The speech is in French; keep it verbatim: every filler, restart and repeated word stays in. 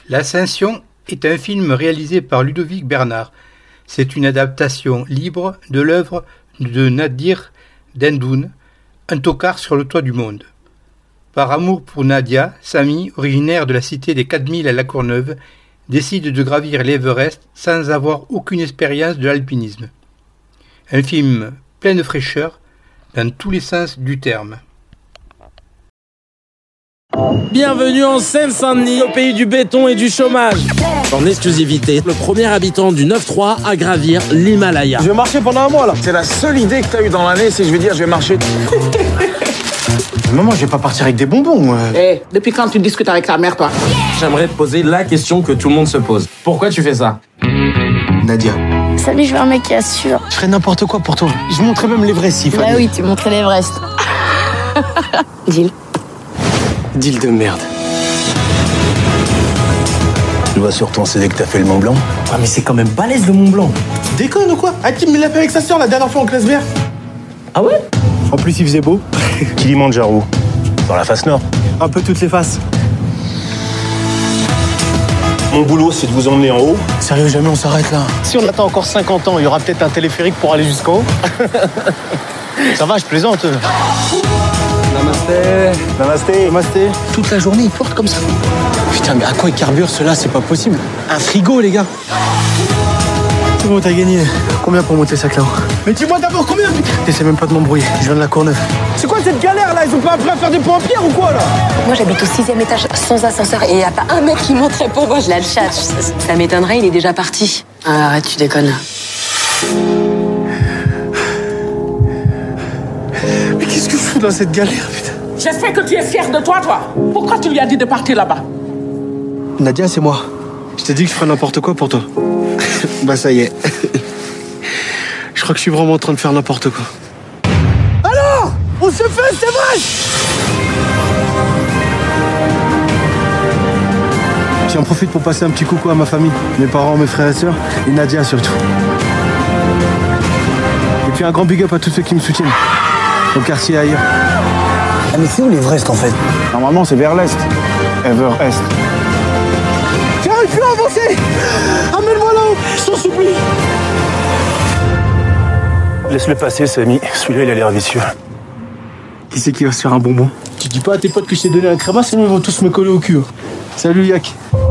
L'Ascension est un film réalisé par Ludovic Bernard. C'est une adaptation libre de l'œuvre de Nadir Dendoun, Un tocard sur le toit du monde. Par amour pour Nadia, Samy, originaire de la cité des quatre mille à La Courneuve, décide de gravir l'Everest sans avoir aucune expérience de l'alpinisme. Un film plein de fraîcheur dans tous les sens du terme. Bienvenue en Seine-Saint-Denis, au pays du béton et du chômage. En exclusivité, le premier habitant du neuf trois à gravir l'Himalaya. Je vais marcher pendant un mois là. C'est la seule idée que t'as eue dans l'année, c'est je vais dire je vais marcher. Maman, je vais pas partir avec des bonbons, moi. Eh, hey, depuis quand tu discutes avec ta mère, toi? J'aimerais te poser la question que tout le monde se pose. Pourquoi tu fais ça? Nadia. Salut, je veux un mec qui assure. Je ferais n'importe quoi pour toi. Je montrais même l'Everest s'il fallait. Bah oui, tu montrais l'Everest. Deal. Deal de merde. Tu vas sur ton C D que t'as fait le Mont Blanc. Ah mais c'est quand même balèze le Mont Blanc. Tu déconnes ou quoi? Hakim il l'a fait avec sa sœur la dernière fois en classe verte. Ah ouais? En plus il faisait beau. Kilimanjaro. Dans la face nord. Un peu toutes les faces. Mon boulot, c'est de vous emmener en haut. Sérieux, jamais on s'arrête là. Si on attend encore cinquante ans, il y aura peut-être un téléphérique pour aller jusqu'en haut. Ça va, je plaisante. Namasté. Namasté. Namasté. Toute la journée, il porte comme ça. Putain, mais à quoi il carbure ceux-là? C'est pas possible. Un frigo, les gars. C'est bon, t'as gagné. Combien pour monter ça, là-haut? Mais dis-moi d'abord combien, putain. T'essaies même pas de m'embrouiller. Je viens de la Courneuve. C'est quoi cette galère, là? Ils ont pas appris à faire des ponts en pierre ou quoi, là? Moi, j'habite au sixième étage, sans ascenseur, et il n'y a pas un mec qui monterait pour moi. Je la chatte. Ça, ça m'étonnerait, il est déjà parti. Ah, arrête, tu déconnes. Mais qu'est-ce que je fous dans cette galère, putain? J'espère que tu es fier de toi, toi. Pourquoi tu lui as dit de partir là-bas? Nadia, c'est moi. Je t'ai dit que je ferais n'importe quoi pour toi. Bah ça y est. Je crois que je suis vraiment en train de faire n'importe quoi. Alors, on se fait, c'est vrai. J'en profite pour passer un petit coucou à ma famille, mes parents, mes frères et sœurs, et Nadia surtout. Et puis un grand big up à tous ceux qui me soutiennent, au quartier et ailleurs. Ah, mais c'est où l'Everest en fait? Normalement, c'est vers l'est. Everest. J'arrive plus à avancer. Amène-moi là-haut, je t'en supplie. Laisse-le passer, Samy. Celui-là, il a l'air vicieux. Qui c'est qui va se faire un bonbon? Tu dis pas à tes potes que je t'ai donné un créma, sinon ils vont tous me coller au cul. Salut, Yak.